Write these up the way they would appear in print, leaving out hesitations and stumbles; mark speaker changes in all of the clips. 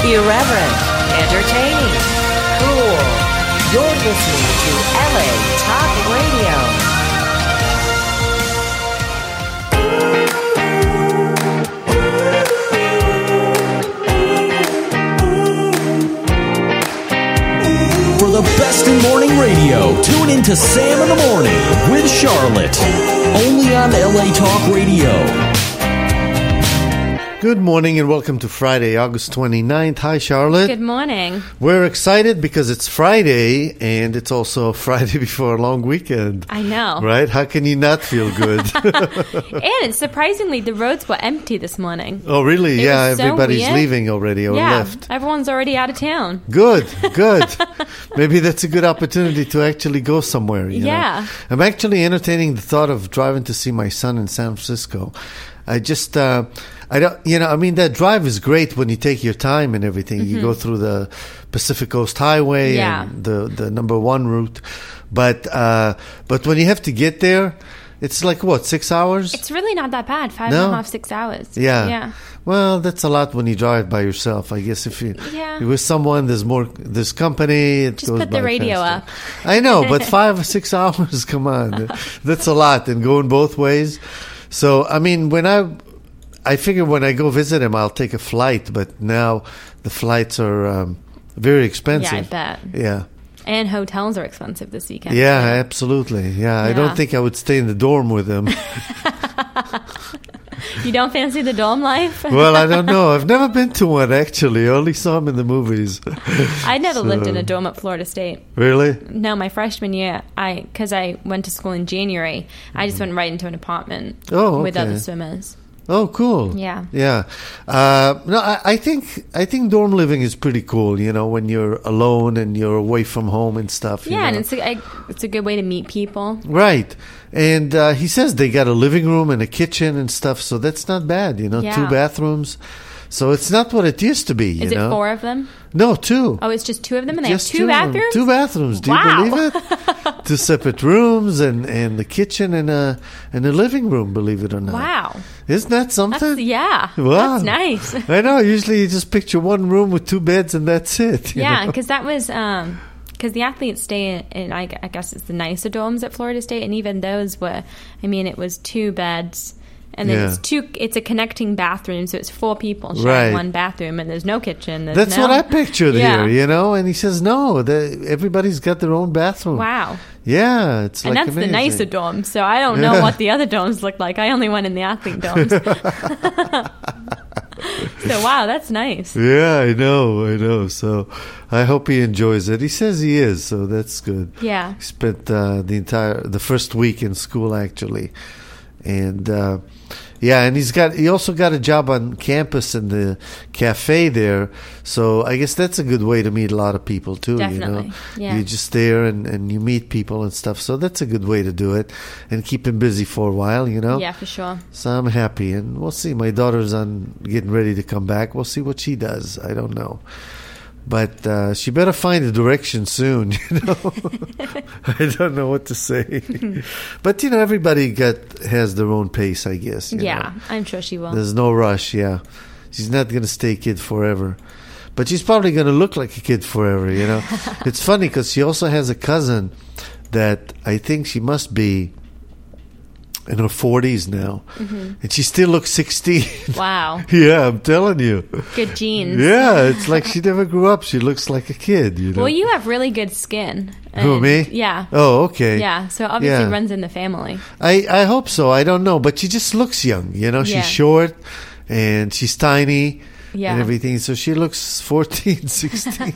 Speaker 1: Irreverent, entertaining, cool. You're listening to LA Talk Radio.
Speaker 2: For the best in morning radio, tune in to Sam in the Morning with Charlotte. Only on LA Talk Radio.
Speaker 3: Good morning and welcome to Friday, August 29th. Hi, Charlotte.
Speaker 4: Good morning.
Speaker 3: We're excited because it's Friday and it's also Friday before a long weekend.
Speaker 4: I know.
Speaker 3: Right? How can you not feel good?
Speaker 4: And surprisingly, the roads were empty this morning.
Speaker 3: Oh, really?
Speaker 4: It
Speaker 3: Yeah,
Speaker 4: was so
Speaker 3: everybody's
Speaker 4: weird.
Speaker 3: leaving already or
Speaker 4: Yeah,
Speaker 3: left.
Speaker 4: everyone's already out of town.
Speaker 3: Good. Maybe that's a good opportunity to actually go somewhere. You
Speaker 4: Yeah.
Speaker 3: know? I'm actually entertaining the thought of driving to see my son in San Francisco. I just, I don't, I mean, that drive is great when you take your time and everything. You go through the Pacific Coast Highway
Speaker 4: Yeah.
Speaker 3: and the number one route. But when you have to get there, it's like, what, 6 hours?
Speaker 4: It's really not that bad. 5.5,
Speaker 3: No?
Speaker 4: 6 hours.
Speaker 3: Yeah.
Speaker 4: Yeah.
Speaker 3: Well, that's a lot when you drive by yourself. I guess if you're with someone, there's company. It
Speaker 4: Just
Speaker 3: goes
Speaker 4: put the
Speaker 3: by
Speaker 4: radio
Speaker 3: faster.
Speaker 4: up.
Speaker 3: I know, but 5 or 6 hours, come on. That's a lot and going both ways. So, I mean, I figure when I go visit him, I'll take a flight. But now the flights are very expensive.
Speaker 4: Yeah, I bet.
Speaker 3: Yeah.
Speaker 4: And hotels are expensive this weekend.
Speaker 3: Yeah,
Speaker 4: too.
Speaker 3: absolutely. Yeah, I
Speaker 4: Yeah.
Speaker 3: don't think I would stay in the dorm with him.
Speaker 4: You don't fancy the dorm life?
Speaker 3: Well, I don't know. I've never been to one, actually. I only saw him in the movies.
Speaker 4: I never lived in
Speaker 3: So-
Speaker 4: a dorm at Florida State.
Speaker 3: Really?
Speaker 4: No, my freshman year, because I went to school in January, I just went right into an apartment
Speaker 3: Oh,
Speaker 4: with
Speaker 3: okay.
Speaker 4: other swimmers.
Speaker 3: Oh, cool.
Speaker 4: Yeah.
Speaker 3: Yeah. No, I think dorm living is pretty cool, when you're alone and you're away from home and stuff. you
Speaker 4: Yeah, and
Speaker 3: know.
Speaker 4: it's a good way to meet people.
Speaker 3: Right. And he says they got a living room and a kitchen and stuff, so that's not bad,
Speaker 4: Yeah.
Speaker 3: 2 bathrooms. So it's not what it used to be,
Speaker 4: Is it 4 of them?
Speaker 3: No, 2.
Speaker 4: Oh, it's just 2 of them, and they have
Speaker 3: Just
Speaker 4: 2
Speaker 3: 2 of them.
Speaker 4: bathrooms?
Speaker 3: 2 bathrooms. Do
Speaker 4: Wow.
Speaker 3: you believe it? 2 separate rooms and the kitchen and a living room, believe it or not.
Speaker 4: Wow.
Speaker 3: Isn't that something?
Speaker 4: Yeah.
Speaker 3: Wow.
Speaker 4: That's nice.
Speaker 3: I know. Usually you just picture one room with 2 beds and that's it. you
Speaker 4: Yeah,
Speaker 3: know?
Speaker 4: because that was because the athletes stay in I guess it's the nicer dorms at Florida State, and even those were, it was 2 beds, and then
Speaker 3: Yeah.
Speaker 4: it's a connecting bathroom, so it's 4 people sharing
Speaker 3: Right.
Speaker 4: one bathroom, and there's no kitchen.
Speaker 3: That's what I pictured
Speaker 4: Yeah.
Speaker 3: here, And he says, no, everybody's got their own bathroom.
Speaker 4: Wow.
Speaker 3: Yeah, it's
Speaker 4: And
Speaker 3: like
Speaker 4: that's
Speaker 3: amazing.
Speaker 4: the nicer dorm, so I don't know what the other dorms look like. I only went in the athlete dorms. So, wow, that's nice.
Speaker 3: Yeah, I know. So I hope he enjoys it. He says he is, so that's good.
Speaker 4: Yeah.
Speaker 3: He spent the first week in school, actually. And and he also got a job on campus in the cafe there. So I guess that's a good way to meet a lot of people too.
Speaker 4: Definitely, yeah.
Speaker 3: You're just there and you meet people and stuff. So that's a good way to do it and keep him busy for a while.
Speaker 4: Yeah, for sure.
Speaker 3: So I'm happy, and we'll see. My daughter's getting ready to come back. We'll see what she does. I don't know. But she better find a direction soon, I don't know what to say. But, everybody has their own pace, I guess. you
Speaker 4: Yeah,
Speaker 3: know.
Speaker 4: I'm sure she will.
Speaker 3: There's no rush, yeah. She's not going to stay a kid forever. But she's probably going to look like a kid forever, It's funny because she also has a cousin that I think she must be in her 40s now. Mm-hmm. And she still looks 16.
Speaker 4: Wow.
Speaker 3: Yeah, I'm telling you.
Speaker 4: Good genes.
Speaker 3: Yeah, it's like she never grew up. She looks like a kid,
Speaker 4: Well, you have really good skin.
Speaker 3: Who,
Speaker 4: And-
Speaker 3: me?
Speaker 4: Yeah.
Speaker 3: Oh, okay.
Speaker 4: Yeah, so obviously
Speaker 3: Yeah.
Speaker 4: it runs in the family.
Speaker 3: I hope so. I don't know. But she just looks young,
Speaker 4: Yeah.
Speaker 3: She's short and she's tiny
Speaker 4: Yeah.
Speaker 3: and everything. So she looks 14, 16.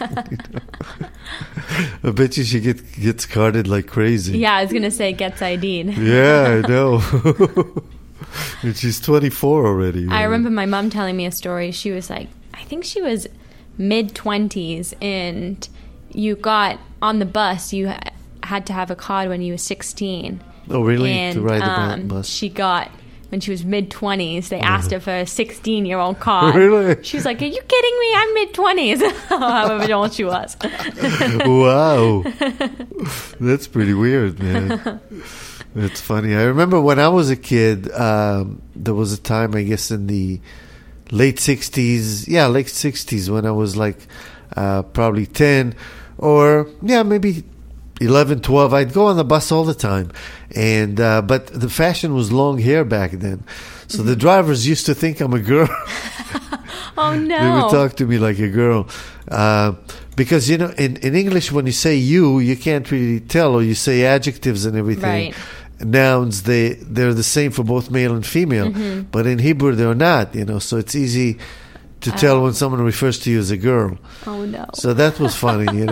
Speaker 3: I bet you she gets carded like crazy.
Speaker 4: Yeah, I was going to say gets ID'd.
Speaker 3: Yeah, I know. And she's 24 already.
Speaker 4: I remember my mom telling me a story. She was like, I think she was mid-20s, and you got on the bus, you had to have a card when you were 16.
Speaker 3: Oh, really?
Speaker 4: And
Speaker 3: To ride the bus?
Speaker 4: she got, when she was mid-20s, they asked her for a 16-year-old card.
Speaker 3: Really?
Speaker 4: She was like, are you kidding me? I'm mid-20s. However old she was.
Speaker 3: Wow. That's pretty weird, man. That's funny. I remember when I was a kid, there was a time, I guess, in the late 60s. Yeah, late 60s when I was like probably 10 or maybe 11, 12. I'd go on the bus all the time. And but the fashion was long hair back then. So the drivers used to think I'm a girl.
Speaker 4: Oh, no.
Speaker 3: They would talk to me like a girl. Because, in English, when you say you can't really tell, or you say adjectives and everything.
Speaker 4: Right.
Speaker 3: Nouns, they're the same for both male and female. But in Hebrew, they're not, so it's easy to tell when someone refers to you as a girl.
Speaker 4: Oh, no.
Speaker 3: So that was funny,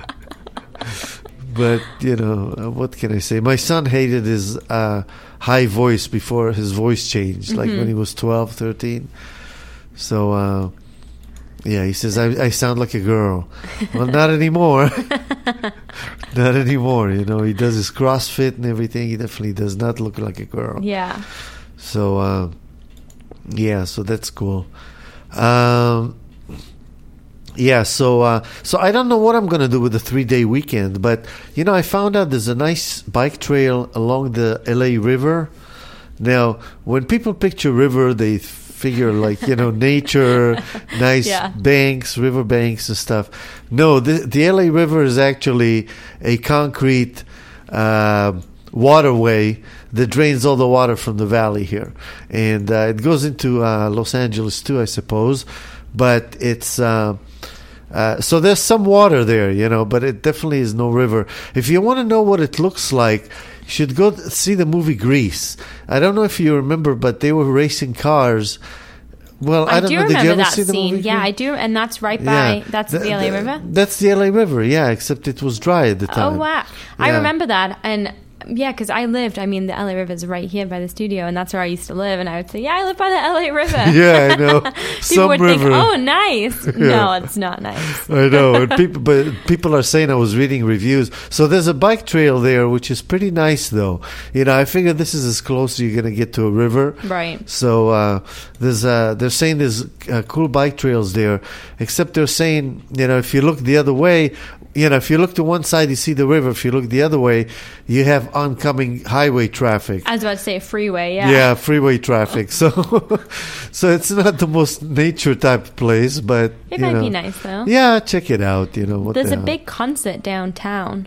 Speaker 3: But, what can I say? My son hated his high voice before his voice changed, like when he was 12, 13. So, he says, I sound like a girl. Well, not anymore. Not anymore, He does his CrossFit and everything. He definitely does not look like a girl.
Speaker 4: Yeah.
Speaker 3: So, so that's cool. So I don't know what I'm going to do with the 3-day weekend, but, I found out there's a nice bike trail along the LA River. Now, when people picture river, they figure like, nature, nice banks, river banks and stuff. No, the LA River is actually a concrete waterway that drains all the water from the valley here. And it goes into Los Angeles too, I suppose. But it's... so there's some water there, but it definitely is no river. If you want to know what it looks like, you should go see the movie Grease. I don't know if you remember, but they were racing cars. Well, I don't know. Did you ever see the movie?
Speaker 4: Yeah, I do, and that's right by that's the LA River.
Speaker 3: That's the LA River, except it was dry at the time.
Speaker 4: Oh wow, I remember that, and because I lived. I mean, the LA River is right here by the studio, and that's where I used to live. And I would say, I live by the LA River.
Speaker 3: Yeah, I know.
Speaker 4: People would think, oh, nice. No, it's not nice.
Speaker 3: I know. And people are saying I was reading reviews. So there's a bike trail there, which is pretty nice, though. I figured this is as close as you're going to get to a river.
Speaker 4: Right.
Speaker 3: So they're saying there's cool bike trails there, except they're saying, if you look the other way, if you look to one side, you see the river. If you look the other way, you have oncoming highway traffic.
Speaker 4: I was about to say freeway, yeah.
Speaker 3: Yeah, freeway traffic. So it's not the most nature type of place, but
Speaker 4: it might be nice though.
Speaker 3: Yeah, check it out.
Speaker 4: There's a big concert downtown.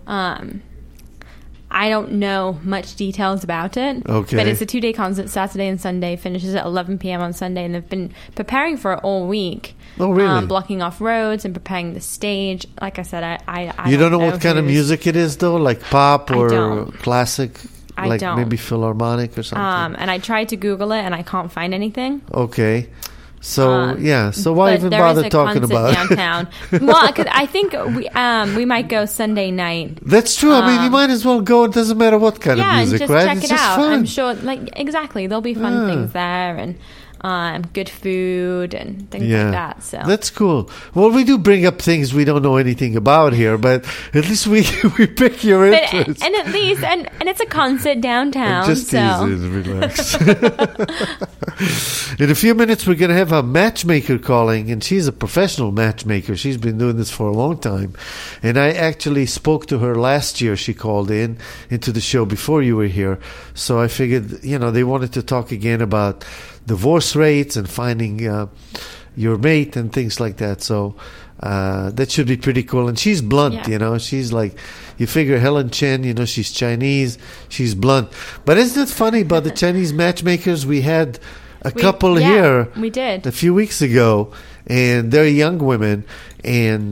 Speaker 4: I don't know much details about it.
Speaker 3: Okay.
Speaker 4: But it's a 2-day concert, Saturday and Sunday. Finishes at 11 p.m. on Sunday, and they've been preparing for it all week.
Speaker 3: Oh, really?
Speaker 4: Blocking off roads and preparing the stage. Like I said, I
Speaker 3: you don't know what kind of music it is, though? Like pop or classic?
Speaker 4: I don't.
Speaker 3: Maybe Philharmonic or something?
Speaker 4: And I tried to Google it, and I can't find anything.
Speaker 3: Okay. So, so why even bother talking about it?
Speaker 4: Downtown? Well, cause I think we might go Sunday night.
Speaker 3: That's true. I mean, you might as well go. It doesn't matter what kind of music,
Speaker 4: and just
Speaker 3: right?
Speaker 4: check
Speaker 3: it's
Speaker 4: it
Speaker 3: just
Speaker 4: out.
Speaker 3: fun.
Speaker 4: I'm sure, exactly. There'll be fun things there, and good food and things like that. So
Speaker 3: that's cool. Well, we do bring up things we don't know anything about here, but at least we pick your interest.
Speaker 4: And at least and it's a concert downtown.
Speaker 3: Just
Speaker 4: so
Speaker 3: easy, relax. In a few minutes, we're going to have a matchmaker calling, and she's a professional matchmaker. She's been doing this for a long time, and I actually spoke to her last year. She called into the show before you were here, so I figured they wanted to talk again about divorce rates and finding your mate and things like that. So that should be pretty cool. And she's blunt, She's like, you figure Helen Chen, she's Chinese, she's blunt. But isn't it funny about the Chinese matchmakers? We had a couple here.
Speaker 4: We did.
Speaker 3: A few weeks ago, and they're young women, and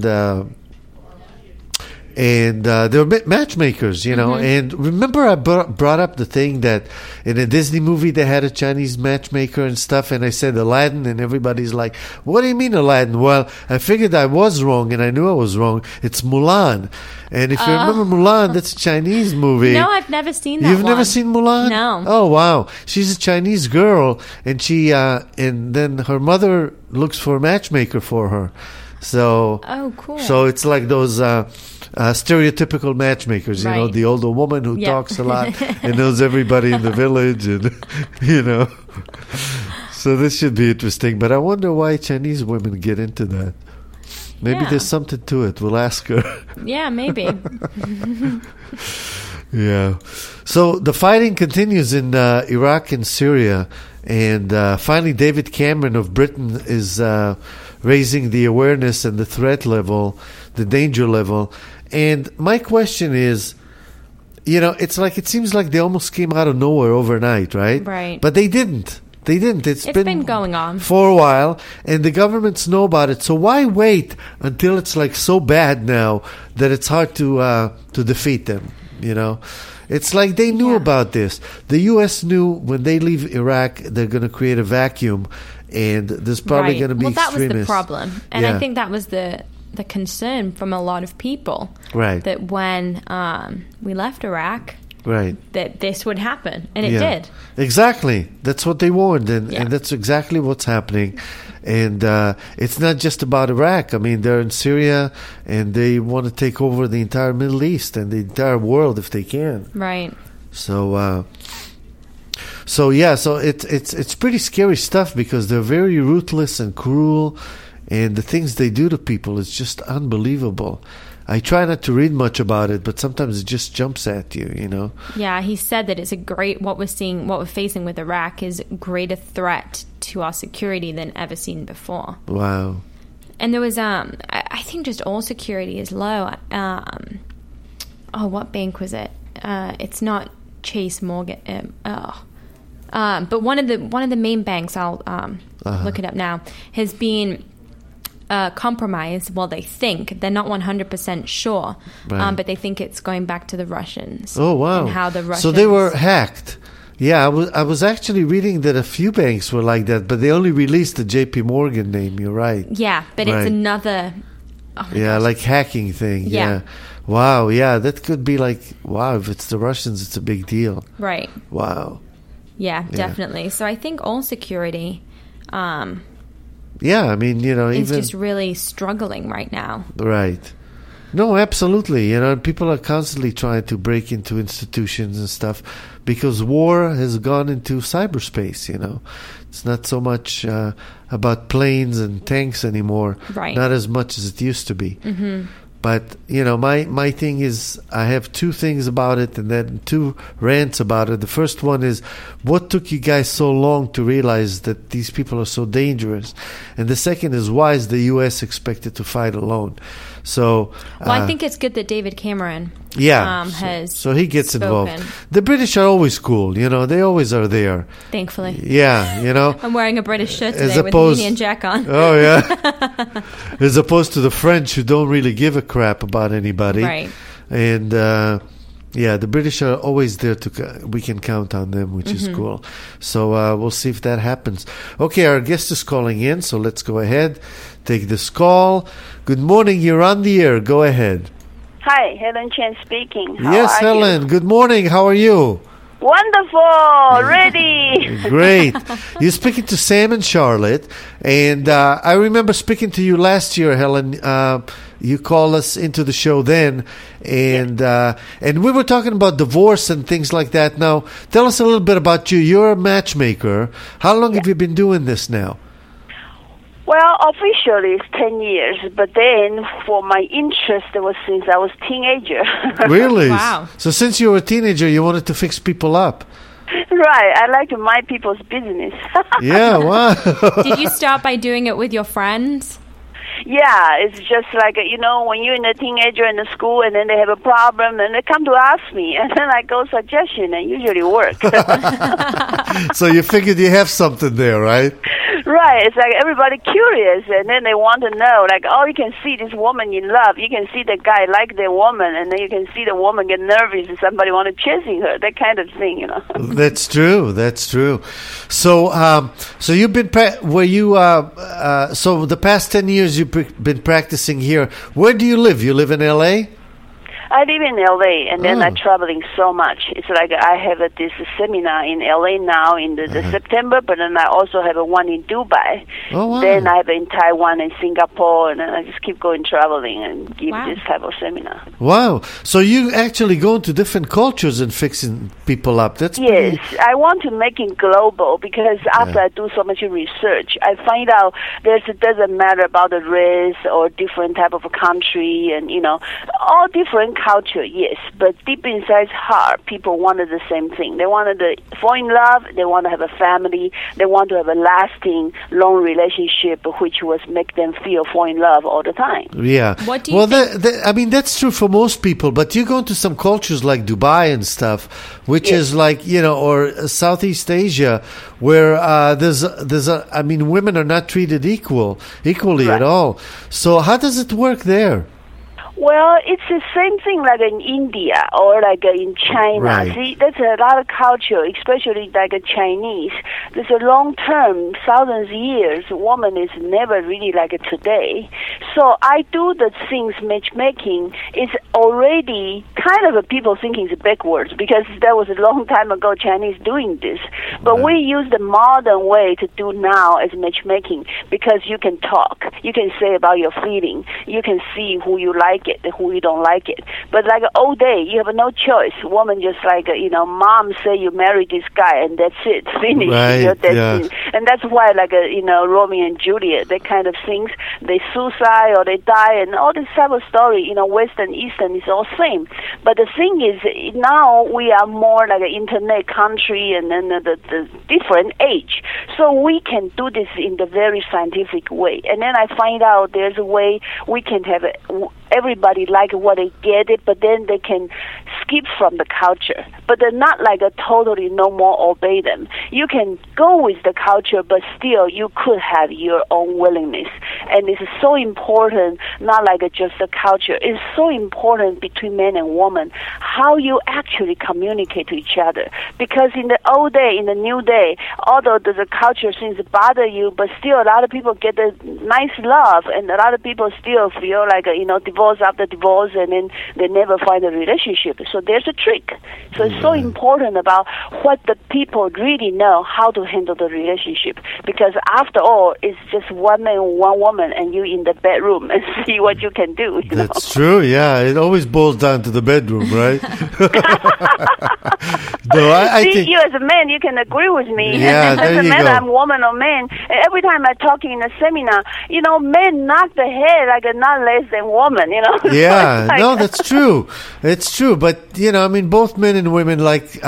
Speaker 3: they're matchmakers, And remember I brought up the thing that in a Disney movie they had a Chinese matchmaker and stuff, and I said Aladdin, and everybody's like, what do you mean Aladdin? Well, I figured I was wrong, and I knew I was wrong. It's Mulan. And if you remember Mulan, that's a Chinese movie.
Speaker 4: No, I've never seen that.
Speaker 3: You've never seen Mulan?
Speaker 4: No.
Speaker 3: Oh, wow. She's a Chinese girl, and and then her mother looks for a matchmaker for her. So,
Speaker 4: cool.
Speaker 3: So it's like those stereotypical matchmakers,
Speaker 4: right.
Speaker 3: The older woman who talks a lot and knows everybody in the village, and So this should be interesting. But I wonder why Chinese women get into that. Maybe there's something to it. We'll ask her.
Speaker 4: Yeah, maybe.
Speaker 3: Yeah. So the fighting continues in Iraq and Syria. And finally, David Cameron of Britain is raising the awareness and the threat level, the danger level. And my question is, it's like it seems like they almost came out of nowhere overnight, right?
Speaker 4: Right.
Speaker 3: But they didn't. They didn't.
Speaker 4: It's been going on
Speaker 3: for a while, and the governments know about it. So why wait until it's like so bad now that it's hard to defeat them? It's like they knew about this. The U.S. knew when they leave Iraq, they're going to create a vacuum, and there's probably going to be extremists.
Speaker 4: That was the problem, and I think that was the concern from a lot of people.
Speaker 3: Right.
Speaker 4: That when we left Iraq,
Speaker 3: right,
Speaker 4: that this would happen, and it did.
Speaker 3: Exactly. That's what they warned, and that's exactly what's happening. And it's not just about Iraq. I mean, they're in Syria, and they want to take over the entire Middle East and the entire world if they can.
Speaker 4: Right.
Speaker 3: So it's pretty scary stuff because they're very ruthless and cruel, and the things they do to people is just unbelievable. I try not to read much about it, but sometimes it just jumps at you,
Speaker 4: Yeah, he said that it's what we're facing with Iraq is a greater threat to our security than ever seen before.
Speaker 3: Wow.
Speaker 4: And there was, I think just all security is low. What bank was it? It's not Chase Morgan. But one of the main banks, I'll look it up now, has been compromised. Well, they think they're not 100% sure,
Speaker 3: right.
Speaker 4: But they think it's going back to the Russians.
Speaker 3: Oh wow!
Speaker 4: And how the Russians?
Speaker 3: So they were hacked. Yeah, I was actually reading that a few banks were like that, but they only released the J.P. Morgan name. You're right.
Speaker 4: Yeah, but
Speaker 3: right.
Speaker 4: It's another.
Speaker 3: Like hacking thing. Yeah. Wow. Yeah, that could be like if it's the Russians, it's a big deal.
Speaker 4: Right.
Speaker 3: Wow.
Speaker 4: Yeah, definitely. So I think all security.
Speaker 3: Yeah, I mean,
Speaker 4: it's
Speaker 3: even
Speaker 4: just really struggling right now.
Speaker 3: Right. No, absolutely. People are constantly trying to break into institutions and stuff because war has gone into cyberspace, It's not so much about planes and tanks anymore.
Speaker 4: Right.
Speaker 3: Not as much as it used to be.
Speaker 4: Mm-hmm.
Speaker 3: But, my thing is I have two things about it and then two rants about it. The first one is, what took you guys so long to realize that these people are so dangerous? And the second is, why is the U.S. expected to fight alone? So,
Speaker 4: I think it's good that David Cameron has
Speaker 3: so he gets
Speaker 4: spoken.
Speaker 3: involved. The British are always cool, they always are there.
Speaker 4: Thankfully.
Speaker 3: Yeah,
Speaker 4: I'm wearing a British shirt today with the Union Jack on.
Speaker 3: Oh, yeah. As opposed to the French who don't really give a crap about anybody.
Speaker 4: Right.
Speaker 3: And, the British are always there we can count on them, which is cool. So we'll see if that happens. Okay, our guest is calling in, so let's go ahead, take this call. Good morning, you're on the air. Go ahead.
Speaker 5: Hi, Helen Chen speaking.
Speaker 3: Yes, Helen.
Speaker 5: You?
Speaker 3: Good morning. How are you?
Speaker 5: Wonderful. Ready.
Speaker 3: Great. You're speaking to Sam and Charlotte. And I remember speaking to you last year, Helen. You called us into the show then. And we were talking about divorce and things like that. Now, tell us a little bit about you. You're a matchmaker. How long have you been doing this now?
Speaker 5: Well, officially it's 10 years, but then for my interest, it was since I was a teenager.
Speaker 3: Really?
Speaker 4: Wow.
Speaker 3: So since you were a teenager, you wanted to fix people up?
Speaker 5: Right. I like to mind people's business.
Speaker 3: Yeah, wow.
Speaker 4: Did you start by doing it with your friends?
Speaker 5: Yeah, it's just like, when you're in a teenager in the school and then they have a problem and they come to ask me and then I go suggestion and usually work.
Speaker 3: So you figured you have something there, right?
Speaker 5: Right. It's like everybody curious and then they want to know, like, you can see this woman in love. You can see the guy like the woman and then you can see the woman get nervous if somebody want to chasing her, that kind of thing,
Speaker 3: That's true. That's true. So, so you've been, so the past 10 years you've been practicing here. Where do you live? You live in L.A.?
Speaker 5: I live in L.A. and then I'm traveling so much. It's like I have this seminar in L.A. now in the September, but then I also have one in Dubai.
Speaker 3: Oh, wow.
Speaker 5: Then I have in Taiwan and Singapore, and then I just keep going traveling and give this type of seminar.
Speaker 3: Wow. So you actually go into different cultures and fixing people up. That's
Speaker 5: Yes. I want to make it global because after I do so much research, I find out it doesn't matter about the race or different type of country and, all different culture, yes, but deep inside heart, people wanted the same thing. They wanted to fall in love, they want to have a family, they want to have a lasting, long relationship, which was make them fall in love all the time.
Speaker 3: Yeah.
Speaker 4: What do you think?
Speaker 3: I mean, that's true for most people, but you go into some cultures like Dubai and stuff, which is like, or Southeast Asia, where I mean, women are not treated equally at all. So how does it work there?
Speaker 5: Well, it's the same thing like in India or like in China.
Speaker 3: Right.
Speaker 5: See, there's a lot of culture, especially like a Chinese. There's a long-term, thousands of years, woman is never really like a today. So I do the things matchmaking is already kind of a people thinking it's backwards because that was a long time ago Chinese doing this. But we use the modern way to do now as matchmaking because you can talk. You can say about your feeling. You can see who you like it, who you don't like it. But like all day, you have no choice. Woman just like, mom say you married this guy and that's it, finish.
Speaker 3: Right,
Speaker 5: It. And that's why like, Romeo and Juliet, that kind of things, they suicide or they die and all this type of story, Western, Eastern is all same. But the thing is, now we are more like an internet country and then the different age. So we can do this in the very scientific way. And then I find out there's a way we can have everybody like what they get it, but then they can skip from the culture. But they're not like a totally no more obey them. You can go with the culture, but still you could have your own willingness. And it's so important, not like just the culture. It's so important between man and woman, how you actually communicate to each other. Because in the old day, in the new day, although the culture seems to bother you, but still a lot of people get a nice love, and a lot of people still feel like, divorce after divorce, and then they never find a relationship. So there's a trick. So it's so important about what the people really know how to handle the relationship. Because after all, it's just one man, one woman, and you in the bedroom and see what you can do.
Speaker 3: That's true, yeah. It always boils down to the bedroom, right? No, I think
Speaker 5: you as a man, you can agree with me.
Speaker 3: Yeah,
Speaker 5: It
Speaker 3: there
Speaker 5: doesn't
Speaker 3: you
Speaker 5: matter
Speaker 3: go.
Speaker 5: I'm woman or man. Every time I talk in a seminar, men knock the head like a not less than woman,
Speaker 3: Yeah,
Speaker 5: Like-
Speaker 3: no, that's true. It's true, but both men and women,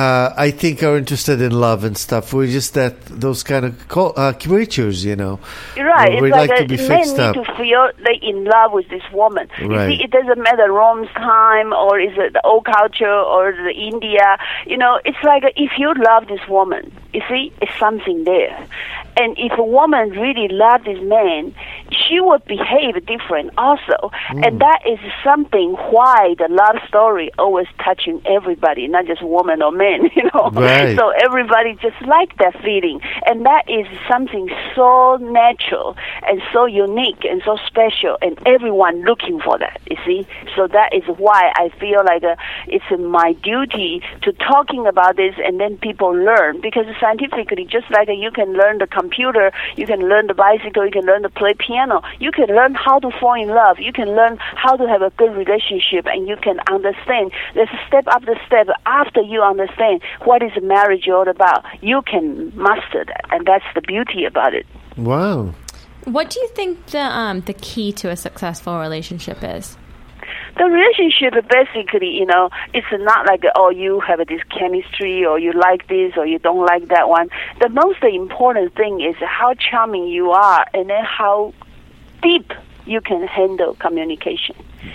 Speaker 3: I think, are interested in love and stuff. We're just those kind of creatures,
Speaker 5: You're right.
Speaker 3: We'd
Speaker 5: It's like
Speaker 3: like to be
Speaker 5: men
Speaker 3: fixed
Speaker 5: need
Speaker 3: up.
Speaker 5: to feel they in love with this woman.
Speaker 3: Right.
Speaker 5: You see, it doesn't matter Rome's time or is it the old culture or the India. It's like if you love this woman, you see, it's something there. And if a woman really loves this man, she would behave different also. And that is something why the love story always touching everybody, not just woman or man,
Speaker 3: Right.
Speaker 5: So everybody just like that feeling. And that is something so natural and so unique and so special, and everyone looking for that, you see. So that is why I feel like it's my duty to talking about this, and then people learn. Because scientifically, just like you can learn the computer, you can learn the bicycle, you can learn to play piano, you can learn how to fall in love, you can learn how to have a good relationship, and you can understand. There's a step after step. After you understand what is marriage all about, you can master that, and that's the beauty about it.
Speaker 3: Wow.
Speaker 4: What do you think the key to a successful relationship is?
Speaker 5: The relationship basically, it's not like, you have this chemistry or you like this or you don't like that one. The most important thing is how charming you are, and then how deep you can handle communication.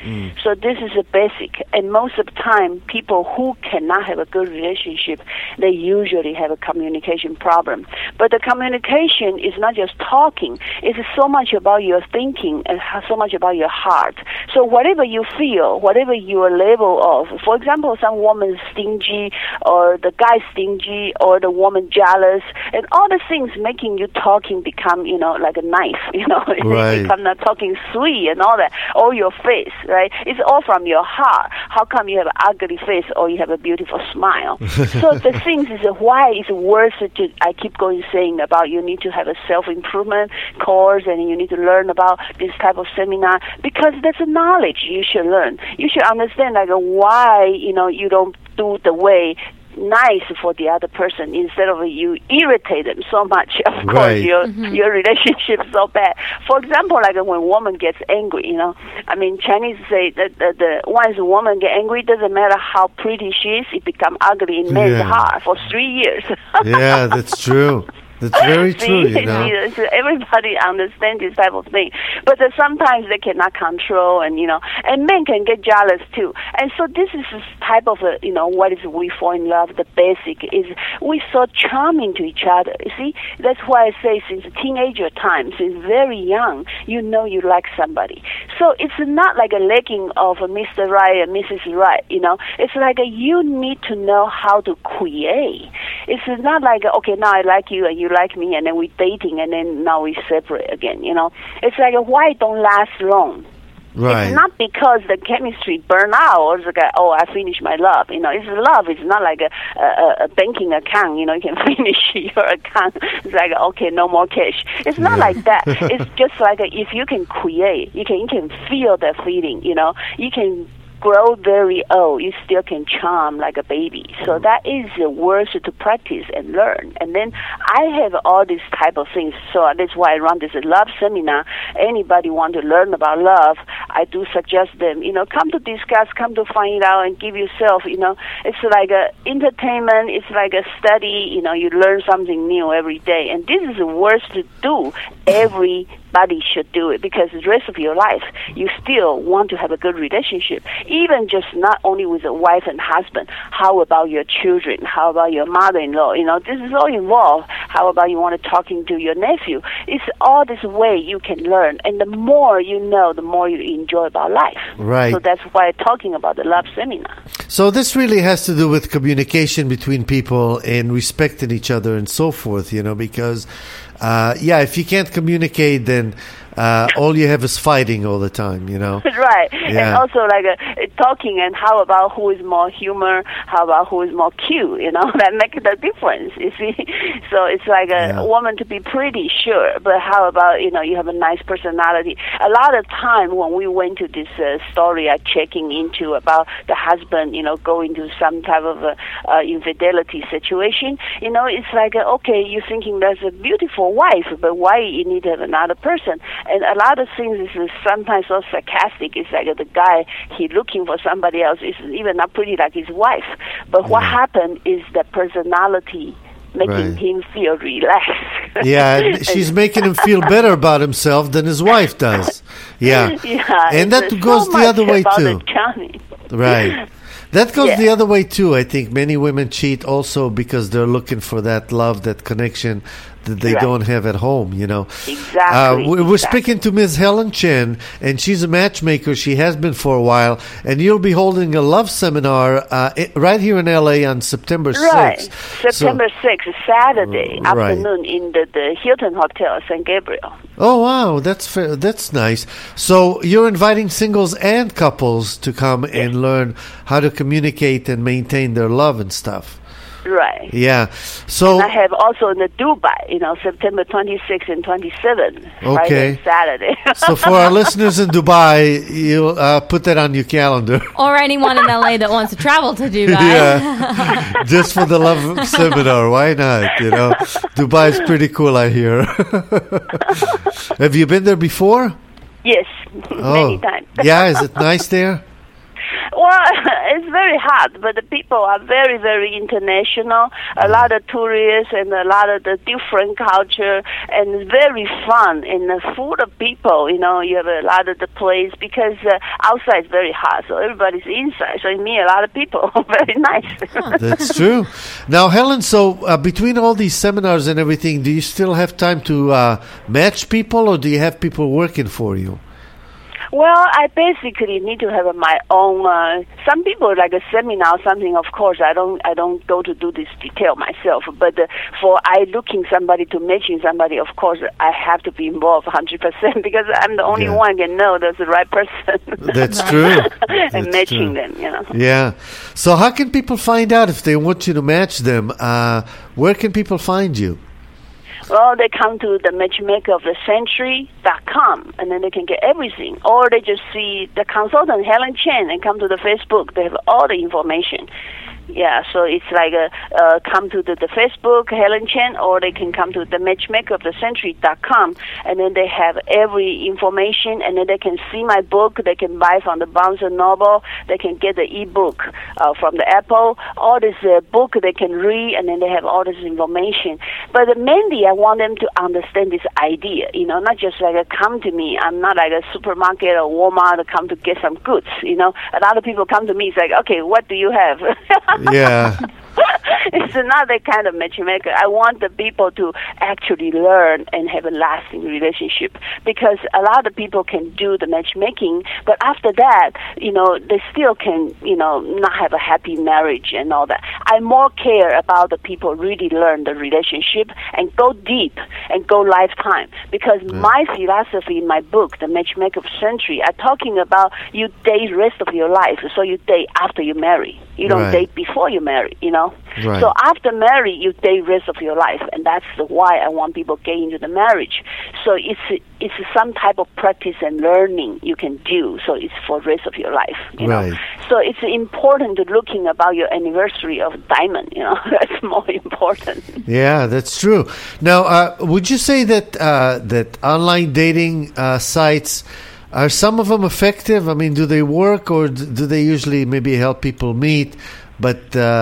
Speaker 5: So this is a basic. And most of the time, people who cannot have a good relationship, they usually have a communication problem. But the communication is not just talking. It's so much about your thinking and so much about your heart. So whatever you feel, whatever your level of, for example, some woman is stingy, or the guy stingy, or the woman jealous, and all the things making you talking become, like a knife,
Speaker 3: Right.
Speaker 5: It become not talking sweet and all that, or your face. Right? It's all from your heart. How come you have an ugly face or you have a beautiful smile? So the things is why it's worth it to, I keep going saying about you need to have a self-improvement course, and you need to learn about this type of seminar, because that's a knowledge you should learn. You should understand why, you don't do the way nice for the other person instead of you irritate them so much. Of course,
Speaker 3: Right.
Speaker 5: your relationship is so bad. For example, like when a woman gets angry, I mean, Chinese say that the once a woman get angry, it doesn't matter how pretty she is, it become ugly in men's
Speaker 3: Yeah.
Speaker 5: heart for 3 years.
Speaker 3: Yeah, that's true. That's very true,
Speaker 5: See, see, everybody understands this type of thing, but sometimes they cannot control, and men can get jealous too. And so this is this type of what is we fall in love. The basic is we so charming to each other. You see, that's why I say since teenager time, since very young, you like somebody. So it's not like a liking of Mr. Right and Mrs. Right. It's like you need to know how to create. It's not like okay, now I like you and you like me, and then we're dating, and then now we separate again. It's like why it don't last long.
Speaker 3: Right.
Speaker 5: It's not because the chemistry burn out or it's like, I finished my love. It's love. It's not like a banking account. You can finish your account. It's like, okay, no more cash. It's not like that. It's just like if you can create, you can feel that feeling. You can grow very old, you still can charm like a baby. So that is worth to practice and learn. And then I have all these type of things. So that's why I run this love seminar. Anybody want to learn about love, I do suggest them, come to discuss, come to find out and give yourself, it's like a entertainment, it's like a study, you learn something new every day. And this is worth to do. Everybody should do it because the rest of your life, you still want to have a good relationship. Even just not only with a wife and husband, how about your children? How about your mother-in-law? This is all involved. How about you want to talking to your nephew? It's all this way you can learn. And the more you know, the more you enjoy about life.
Speaker 3: Right.
Speaker 5: So that's why I'm talking about the love seminar.
Speaker 3: So this really has to do with communication between people and respecting each other and so forth, because, if you can't communicate, then all you have is fighting all the time,
Speaker 5: Right.
Speaker 3: Yeah.
Speaker 5: And also like talking and how about who is more humor, how about who is more cute, that makes the difference, you see. So it's like a woman to be pretty, sure, but how about, you have a nice personality. A lot of time when we went to this story I'm checking into about the husband, going to some type of infidelity situation, it's like, okay, you're thinking that's a beautiful wife, but why you need to have another person? And a lot of things is sometimes so sarcastic. It's like the guy, he looking for somebody else is even not pretty like his wife. But what happened is the personality making him feel relaxed.
Speaker 3: Yeah, and she's making him feel better about himself than his wife does. Yeah. And that goes the other way too. Right. That goes the other way too. I think many women cheat also because they're looking for that love, that connection that they don't have at home,
Speaker 5: Exactly.
Speaker 3: We're speaking to Ms. Helen Chen, and she's a matchmaker. She has been for a while, and you'll be holding a love seminar right here in L.A. on September 6th.
Speaker 5: Right, September 6th, Saturday afternoon in the Hilton Hotel, San Gabriel.
Speaker 3: Oh, wow, that's nice. So you're inviting singles and couples to come and learn how to communicate and maintain their love and stuff.
Speaker 5: Right.
Speaker 3: Yeah. So
Speaker 5: and I have also in the Dubai, September 26th and 27th, Friday and Saturday.
Speaker 3: So for our listeners in Dubai, you'll put that on your calendar.
Speaker 4: Or anyone in LA that wants to travel to Dubai.
Speaker 3: Yeah. Just for the love seminar. Why not? Dubai is pretty cool, I hear. Have you been there before?
Speaker 5: Yes, many times.
Speaker 3: Yeah, is it nice there?
Speaker 5: Well, it's very hot, but the people are very, very international. A lot of tourists and a lot of the different culture, and very fun and full of people. You have a lot of the place because outside is very hot, so everybody's inside. So you meet a lot of people. Very nice.
Speaker 3: That's true. Now, Helen, so between all these seminars and everything, do you still have time to match people, or do you have people working for you?
Speaker 5: Well, I basically need to have my own. Some people like a seminar, something. Of course, I don't go to do this detail myself. But for I looking somebody to matching somebody, of course, I have to be involved 100% because I'm the only one can know that's the right person.
Speaker 3: That's true.
Speaker 5: And matching them,
Speaker 3: Yeah. So how can people find out if they want you to match them? Where can people find you?
Speaker 5: Well, they come to the matchmakerofthecentury.com, and then they can get everything. Or they just see the consultant, Helen Chen, and come to the Facebook. They have all the information. Yeah, so it's like come to the Facebook, Helen Chen, or they can come to the matchmakerofthecentury.com, and then they have every information, and then they can see my book. They can buy from the Barnes & Noble. They can get the ebook from the Apple. All this book they can read, and then they have all this information. But mainly, I want them to understand this idea, not just like come to me. I'm not like a supermarket or Walmart to come to get some goods, A lot of people come to me, it's like, okay, what do you have?
Speaker 3: Yeah.
Speaker 5: It's not that kind of matchmaker. I want the people to actually learn and have a lasting relationship, because a lot of people can do the matchmaking, but after that, they still can, not have a happy marriage and all that. I more care about the people really learn the relationship and go deep and go lifetime, because my philosophy in my book, The Matchmaker of the Century, I'm talking about you date rest of your life, so you date after you marry. You don't date before you marry,
Speaker 3: Right.
Speaker 5: So after marry, you date rest of your life, and that's why I want people to get into the marriage. So it's some type of practice and learning you can do. So it's for rest of your life, you know. So it's important to looking about your anniversary of diamond. That's more important.
Speaker 3: Yeah, that's true. Now, would you say that that online dating sites, are some of them effective? I mean, do they work, or do they usually maybe help people meet, but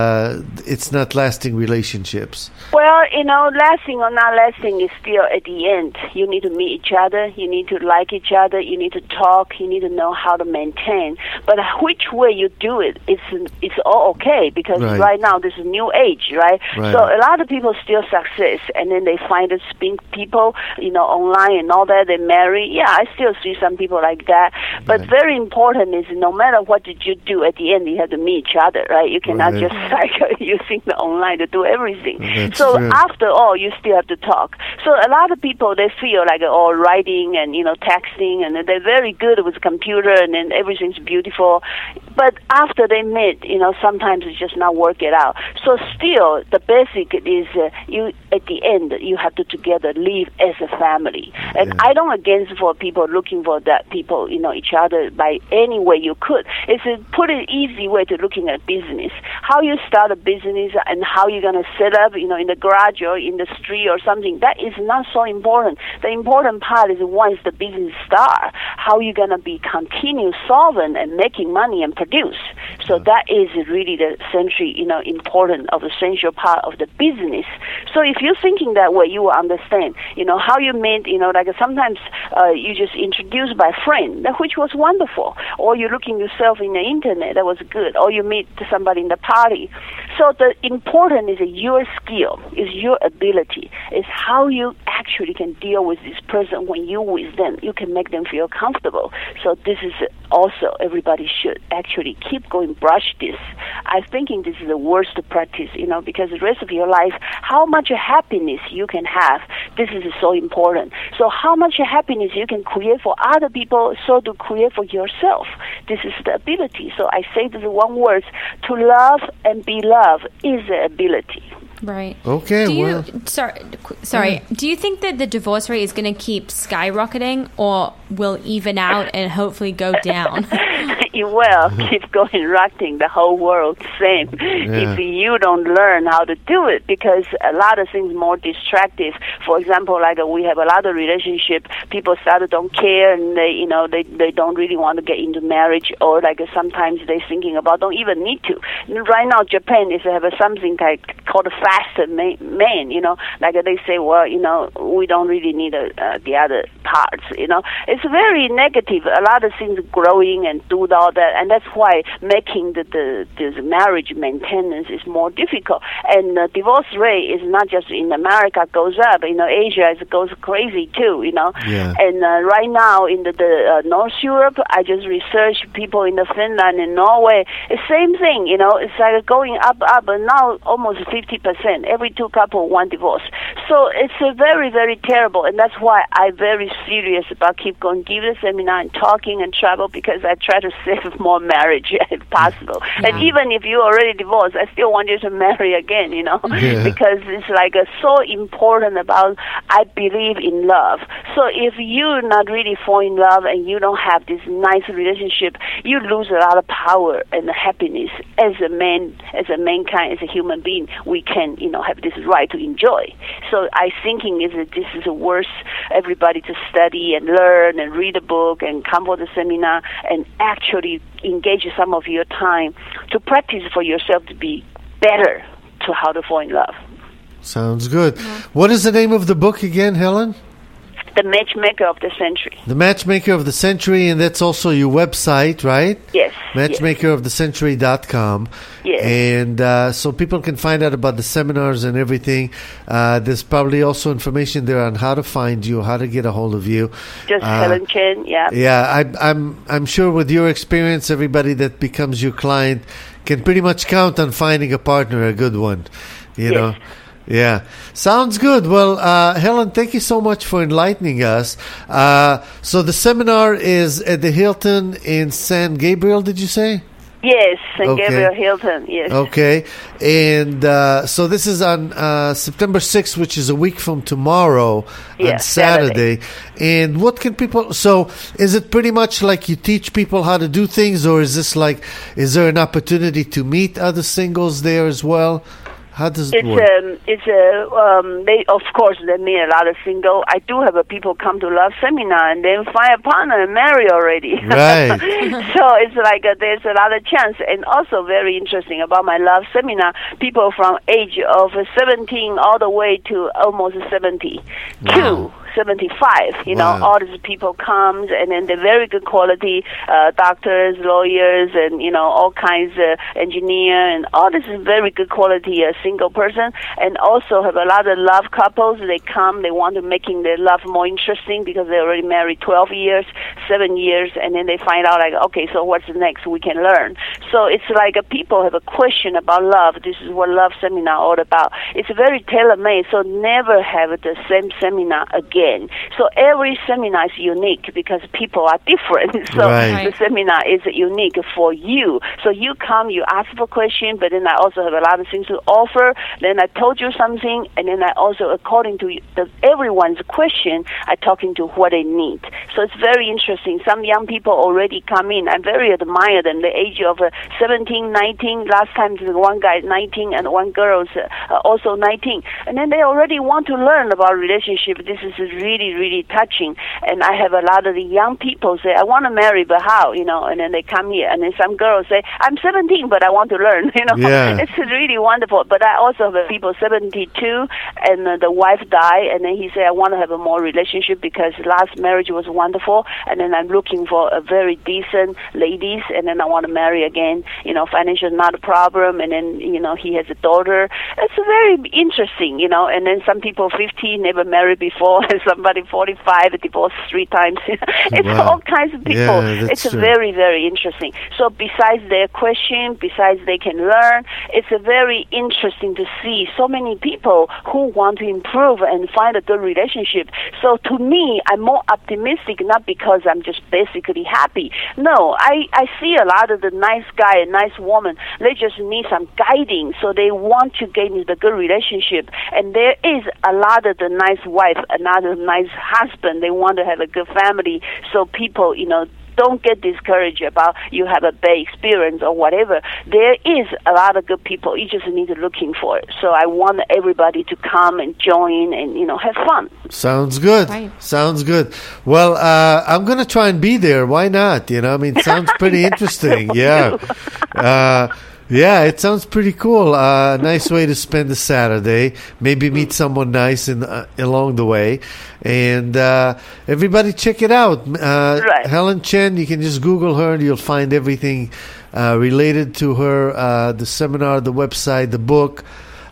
Speaker 3: it's not lasting relationships?
Speaker 5: Well, lasting or not lasting is still at the end. You need to meet each other. You need to like each other. You need to talk. You need to know how to maintain. But which way you do it, it's all okay, because right now this is new age, right? So a lot of people still success, and then they find this people, online and all that. They marry. Yeah, I still see some people like that. But very important is no matter what did you do, at the end you have to meet each other, right? You cannot just like using the online to do everything.
Speaker 3: That's
Speaker 5: so
Speaker 3: true.
Speaker 5: after all, you still have to talk. So a lot of people, they feel like all writing and texting, and they're very good with computer, and then everything's beautiful. But after they meet, sometimes it's just not work it out. So still, the basic is you at the end you have to together live as a family. And I don't against for people looking for that people each other by any way you could. It's a pretty easy way to looking at business. How you start a business and how you're gonna set up, in the garage or in the street or something. That is not so important. The important part is once the business start, how you're gonna be continue solvent and making money and produce. So that is really the century, important of essential part of the business. So if you're thinking that way, you will understand, how you meet, like sometimes you just introduced by a friend, which was wonderful, or you're looking yourself in the internet, that was good, or you meet somebody in the party. So the important is your skill, is your ability, is how you actually can deal with this person when you're with them. You can make them feel comfortable. So this is also everybody should actually keep going, brush this. I'm thinking this is the worst practice, because the rest of your life, how much happiness you can have, this is so important. So how much happiness you can create for other people, so to create for yourself. This is the ability. So I say this one word, to love and be loved is the ability.
Speaker 4: Right.
Speaker 3: Okay.
Speaker 4: Sorry. Do you think that the divorce rate is going to keep skyrocketing, or will even out and hopefully go down?
Speaker 5: It will keep going rocking the whole world same if you don't learn how to do it, because a lot of things more distractive. For example, like we have a lot of relationship, people started don't care, and they don't really want to get into marriage, or like sometimes they thinking about don't even need to. Right now, Japan is have something called a faster man. Like they say, well, we don't really need the other parts. It's very negative. A lot of things growing and do all that, and that's why making the marriage maintenance is more difficult. And the divorce rate is not just in America goes up. Asia goes crazy too. And right now in the North Europe, I just researched people in the Finland and Norway. It's same thing. It's like going up, and now almost 50%. Every two couple, one divorce. So it's a very, very terrible, and that's why I'm very serious about keep going, give the seminar and talking and travel, because I try to save more marriage if possible.
Speaker 4: Yeah.
Speaker 5: And even if you already divorced, I still want you to marry again, you know,
Speaker 3: Yeah.
Speaker 5: because it's like so important about I believe in love. So if you're not really fall in love and you don't have this nice relationship, you lose a lot of power and happiness as a man, as a mankind, as a human being. We can, you know, have this right to enjoy. So I thinking is that this is worth everybody to study and learn and read a book and come for the seminar and actually engage some of your time to practice for yourself to be better to how to fall in love.
Speaker 3: Sounds good. What is the name of the book again, Helen?
Speaker 5: The Matchmaker of the Century.
Speaker 3: The Matchmaker of the Century, and that's also your website, right?
Speaker 5: Yes.
Speaker 3: Matchmakerofthecentury.com.
Speaker 5: Yes.
Speaker 3: And so people can find out about the seminars and everything. There's probably also information there on how to find you, how to get a hold of you.
Speaker 5: Just Helen Chen, yeah.
Speaker 3: Yeah, I'm sure with your experience, everybody that becomes your client can pretty much count on finding a partner, a good one. You know? Yeah. Sounds good. Well, Helen, thank you so much for enlightening us. So the seminar is at the Hilton in San Gabriel, did you say?
Speaker 5: Yes, St.
Speaker 3: Okay.
Speaker 5: Gabriel Hilton, yes.
Speaker 3: Okay. And so this is on September 6th, which is a week from tomorrow,
Speaker 5: Yeah,
Speaker 3: on Saturday. And what can people... So is it pretty much like you teach people how to do things, or is this like... Is there an opportunity to meet other singles there as well? How does it work?
Speaker 5: They of course they meet a lot of single. I do have people come to love seminar and then find a partner and marry already.
Speaker 3: Right.
Speaker 5: So it's like there's a lot of chance. And also very interesting about my love seminar, people from age of 17 all the way to almost 72.
Speaker 3: Wow.
Speaker 5: 75, you know,
Speaker 3: Wow.
Speaker 5: all these people comes, and then they're very good quality doctors, lawyers, and, you know, all kinds of engineer, and all this is very good quality single person, and also have a lot of love couples. They come, they want to making their love more interesting because they already married 12 years, 7 years, and then they find out like, okay, so what's the next we can learn? So it's like people have a question about love. This is what love seminar all about. It's very tailor-made, so never have the same seminar again. So every seminar is unique because people are different. So
Speaker 3: Right.
Speaker 5: the seminar is unique for you. So you come, you ask for question, but then I also have a lot of things to offer. Then I told you something, and then I also, according to everyone's question, I talking to what they need. So it's very interesting. Some young people already come in. I very admire them. The age of 17, 19. Last time one guy 19 and one girl's also 19. And then they already want to learn about relationship. This is really, really touching. And I have a lot of the young people say, I want to marry, but how? You know, and then they come here. And then some girls say, I'm 17, but I want to learn. You know,
Speaker 3: Yeah.
Speaker 5: It's really wonderful. But I also have people 72, and the wife died, and then he said, I want to have a more relationship because last marriage was wonderful, and then I'm looking for a very decent ladies, and then I want to marry again. You know, financial is not a problem, and then, you know, he has a daughter. It's very interesting, you know, and then some people 50 never married before, and somebody 45 divorced 3 times. It's
Speaker 3: Wow.
Speaker 5: all kinds of people.
Speaker 3: Yeah, that's
Speaker 5: It's
Speaker 3: true.
Speaker 5: very, very interesting. So besides their question, besides they can learn, it's a very interesting to see so many people who want to improve and find a good relationship. So to me, I'm more optimistic, not because I'm just basically happy. No, I see a lot of the nice guy and nice woman, they just need some guiding, so they want to get into the good relationship. And there is a lot of the nice wife, another nice husband, they want to have a good family. So people, you know, don't get discouraged about you have a bad experience or whatever. There is a lot of good people. You just need to looking for it. So I want everybody to come and join and, you know, have fun.
Speaker 3: Sounds good.
Speaker 4: Right.
Speaker 3: Sounds good. Well, I'm going to try and be there. Why not? You know, I mean, it sounds pretty interesting. Yeah. Yeah, it sounds pretty cool. Nice way to spend a Saturday. Maybe meet someone nice along the way. And everybody check it out.
Speaker 5: Right.
Speaker 3: Helen Chen, you can just Google her and you'll find everything related to her, the seminar, the website, the book.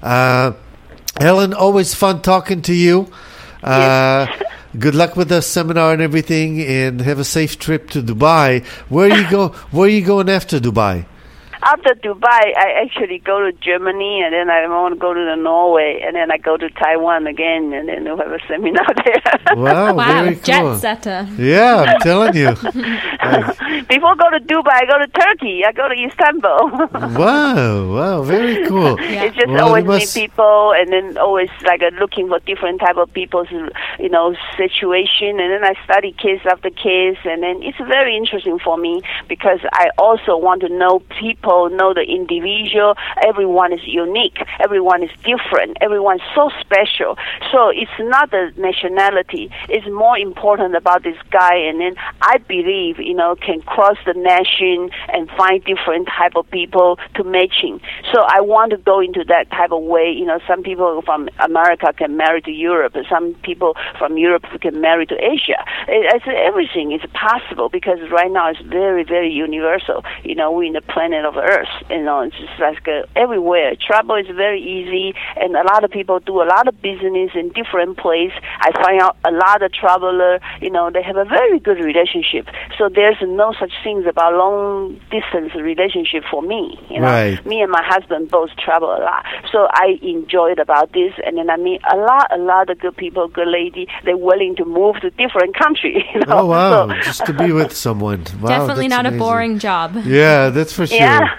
Speaker 3: Helen, always fun talking to you.
Speaker 5: Yes.
Speaker 3: Good luck with the seminar and everything, and have a safe trip to Dubai. Where are you going after Dubai?
Speaker 5: after Dubai, I actually go to Germany, and then I want to go to Norway, and then I go to Taiwan again, and then we'll have a seminar there.
Speaker 3: Wow,
Speaker 4: Wow,
Speaker 3: very cool.
Speaker 4: jet setter.
Speaker 3: Yeah, I'm telling you.
Speaker 5: Before I go to Dubai, I go to Turkey. I go to Istanbul.
Speaker 3: Wow, very cool.
Speaker 4: Yeah.
Speaker 5: It's just
Speaker 3: Well,
Speaker 5: always
Speaker 3: you must-
Speaker 5: meet people, and then always like looking for different type of people's, situation. And then I study case after case, and then it's very interesting for me because I also want to know people, know the individual. Everyone is unique. Everyone is different. Everyone's so special. So it's not the nationality. It's more important about this guy, and then I believe, can cross the nation and find different type of people to matching. So I want to go into that type of way. Some people from America can marry to Europe, and some people from Europe can marry to Asia. I said everything is possible because right now it's very, very universal. We're in the planet of Earth. It's just like everywhere. Travel is very easy, and a lot of people do a lot of business in different places. I find out a lot of traveler, they have a very good relationship. So there's no such things about long distance relationship for me.
Speaker 3: Right.
Speaker 5: Me and my husband both travel a lot, so I enjoyed about this. And then I meet a lot of good people, good lady. They're willing to move to different country.
Speaker 3: Oh, wow,
Speaker 5: So,
Speaker 3: just to be with someone. Wow,
Speaker 4: Definitely
Speaker 3: that's
Speaker 4: not
Speaker 3: amazing.
Speaker 4: a boring job.
Speaker 3: Yeah, that's for sure.
Speaker 5: Yeah.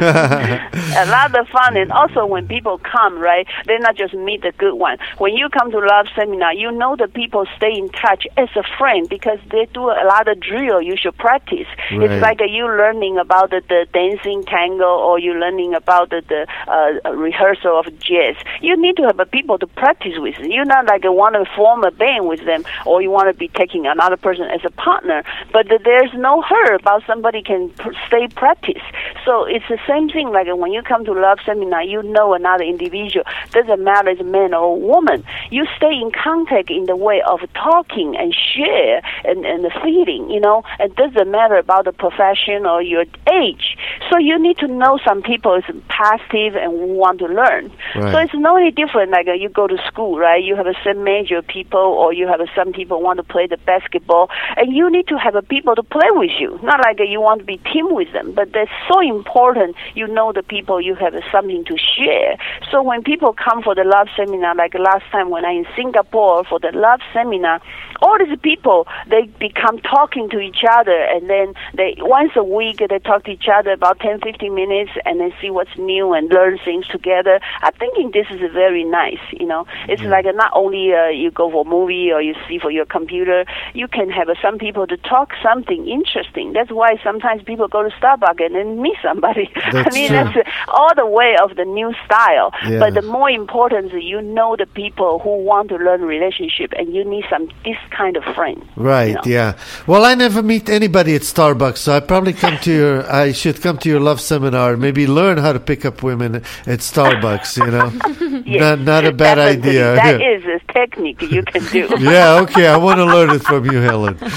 Speaker 5: A lot of fun. And also when people come, right, they not just meet the good one. When you come to Love Seminar, the people stay in touch as a friend because they do a lot of drill you should practice.
Speaker 3: Right.
Speaker 5: It's like you learning about the dancing tango, or you learning about the rehearsal of jazz. You need to have people to practice with. You're not like want to form a band with them, or you want to be taking another person as a partner. But there's no hurt about somebody can stay practice. So it's the same thing. Like when you come to Love Seminar, another individual. Doesn't matter if it's a man or a woman. You stay in contact in the way of talking and share and the feeling. It doesn't matter about the profession or your age. So you need to know some people is positive and want to learn.
Speaker 3: Right.
Speaker 5: So it's no any different. Like you go to school, right? You have a same major people, or you have some people want to play the basketball, and you need to have people to play with you. Not like you want to be team with them, but that's so important. The people, you have something to share. So when people come for the Love Seminar, like last time when I in Singapore for the Love Seminar, all these people, they become talking to each other, and then they once a week they talk to each other about 10-15 minutes, and then see what's new and learn things together. I'm thinking this is very nice. It's like not only you go for a movie or you see for your computer, you can have some people to talk something interesting. That's why sometimes people go to Starbucks and then meet somebody.
Speaker 3: That's true.
Speaker 5: That's all the way of the new style.
Speaker 3: Yeah.
Speaker 5: But the more important is the people who want to learn relationship, and you need this kind of friend.
Speaker 3: Right, yeah. Well, I never meet anybody at Starbucks, so I probably I should come to your Love Seminar, maybe learn how to pick up women at Starbucks,
Speaker 5: Yes,
Speaker 3: not a bad
Speaker 5: definitely.
Speaker 3: idea.
Speaker 5: That is a technique you can do.
Speaker 3: Yeah, okay, I want to learn it from you, Helen. All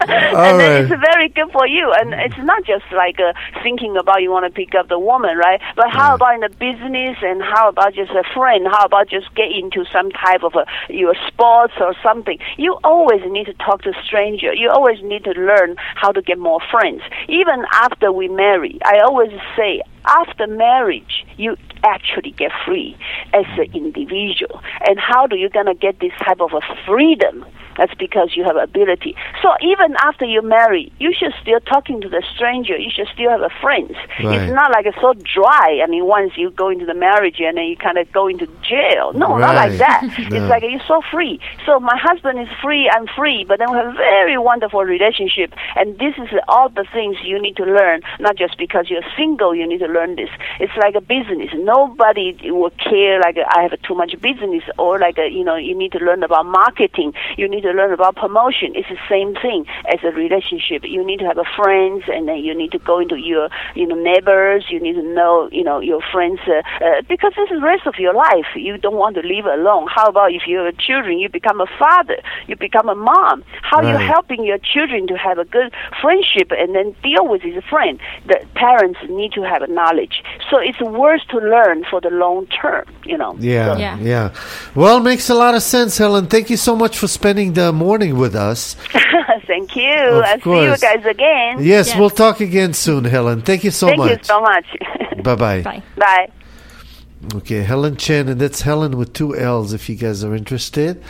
Speaker 5: And
Speaker 3: right.
Speaker 5: then it's very good for you. And it's not just like thinking about you want to pick up the woman, right? But how about in the business, and how about just a friend? How about just get into some type of your sports or something? You always need to talk to stranger. You always need to learn how to get more friends. Even after we marry, I always say, after marriage, you actually get free as an individual. And how do you gonna get this type of a freedom? That's because you have ability. So even after you marry, you should still talking to the stranger. You should still have a friends.
Speaker 3: Right.
Speaker 5: It's not like it's so dry. I mean, once you go into the marriage and then you kind of go into jail. No, not like
Speaker 3: Right.
Speaker 5: that.
Speaker 3: No.
Speaker 5: It's like you're so free. So my husband is free, I'm free, but then we have a very wonderful relationship. And this is all the things you need to learn, not just because you're single, you need to learn this. It's like a business. Nobody will care like I have too much business, or like you need to learn about marketing. You need to learn about promotion. It's the same thing as a relationship. You need to have a friends, and then you need to go into your neighbors. You need to know your friends because this is the rest of your life. You don't want to live alone. How about if you have children, you become a father, you become a mom? How are you
Speaker 3: Right.
Speaker 5: helping your children to have a good friendship and then deal with his friend? The parents need to have knowledge. So it's worth to learn for the long term.
Speaker 3: Yeah,
Speaker 4: Yeah.
Speaker 3: yeah. Well, makes a lot of sense, Helen. Thank you so much for spending the morning with us.
Speaker 5: Thank you.
Speaker 3: Of
Speaker 5: I'll see you
Speaker 3: course.
Speaker 5: guys again.
Speaker 3: Yes,
Speaker 4: Yes.
Speaker 3: we'll talk again soon, Helen. Thank you so
Speaker 5: Thank
Speaker 3: much.
Speaker 5: you so much.
Speaker 3: Bye-bye.
Speaker 4: Bye.
Speaker 5: Bye.
Speaker 3: Okay, Helen Chen, and that's Helen with 2 L's if you guys are interested.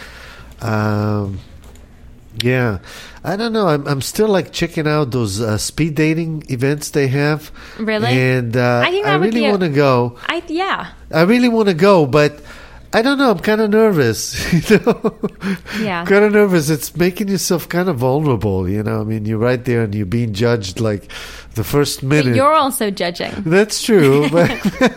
Speaker 3: Yeah, I don't know. I'm still like checking out those speed dating events they have.
Speaker 4: Really?
Speaker 3: And
Speaker 4: I think that
Speaker 3: I
Speaker 4: would
Speaker 3: really
Speaker 4: be
Speaker 3: want to go.
Speaker 4: Yeah.
Speaker 3: I really want to go, but I don't know. I'm kind of nervous.
Speaker 4: Yeah.
Speaker 3: Kind of nervous. It's making yourself kind of vulnerable. I mean, you're right there and you're being judged like the first minute.
Speaker 4: But you're also judging.
Speaker 3: That's true. But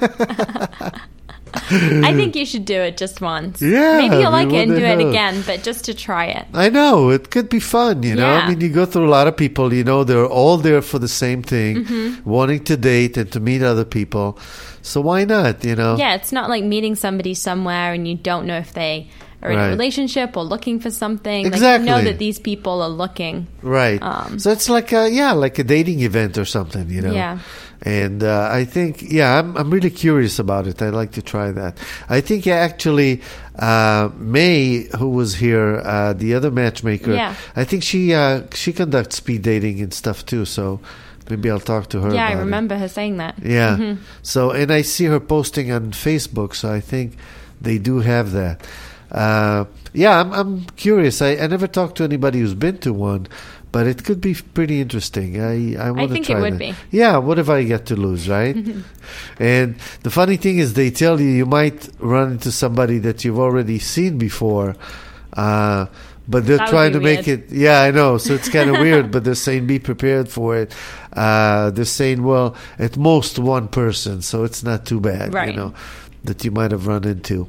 Speaker 4: I think you should do it just once.
Speaker 3: Yeah,
Speaker 4: Maybe you'll like it and
Speaker 3: what
Speaker 4: do
Speaker 3: the
Speaker 4: it
Speaker 3: hell?
Speaker 4: again, but just to try it.
Speaker 3: I know it could be fun,
Speaker 4: Yeah.
Speaker 3: I mean, you go through a lot of people, they're all there for the same thing,
Speaker 4: Mm-hmm.
Speaker 3: wanting to date and to meet other people. So why not,
Speaker 4: Yeah, it's not like meeting somebody somewhere and you don't know if they are in
Speaker 3: Right.
Speaker 4: a relationship or looking for something.
Speaker 3: Exactly.
Speaker 4: Like, you know that these people are looking.
Speaker 3: Right. So it's like like a dating event or something,
Speaker 4: Yeah.
Speaker 3: And I think, I'm really curious about it. I'd like to try that. I think actually May, who was here, the other matchmaker,
Speaker 4: Yeah.
Speaker 3: I think she conducts speed dating and stuff too. So maybe I'll talk to her.
Speaker 4: Yeah, I
Speaker 3: about it.
Speaker 4: remember her saying that.
Speaker 3: Yeah. So, and I see her posting on Facebook, so I think they do have that. I'm curious. I never talked to anybody who's been to one, but it could be pretty interesting. I want to
Speaker 4: think
Speaker 3: try
Speaker 4: it would
Speaker 3: that.
Speaker 4: be.
Speaker 3: Yeah, what have I got to lose, right? And the funny thing is they tell you might run into somebody that you've already seen before, but they're
Speaker 4: That would
Speaker 3: trying
Speaker 4: be
Speaker 3: to make
Speaker 4: weird.
Speaker 3: it. Yeah, I know. So it's kind of weird, but they're saying be prepared for it. They're saying, well, at most one person, so it's not too bad,
Speaker 4: Right.
Speaker 3: that you might have run into.